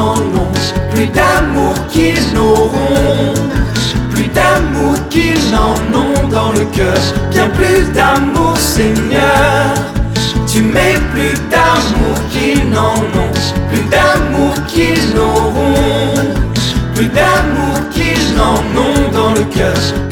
n'en ont, plus d'amour qu'ils n'auront, plus d'amour qu'ils n'en ont dans le cœur, bien plus d'amour, Seigneur. Tu mets plus d'amour qu'ils n'en ont, plus d'amour qu'ils n'auront, plus d'amour qu'ils n'en ont dans le cœur.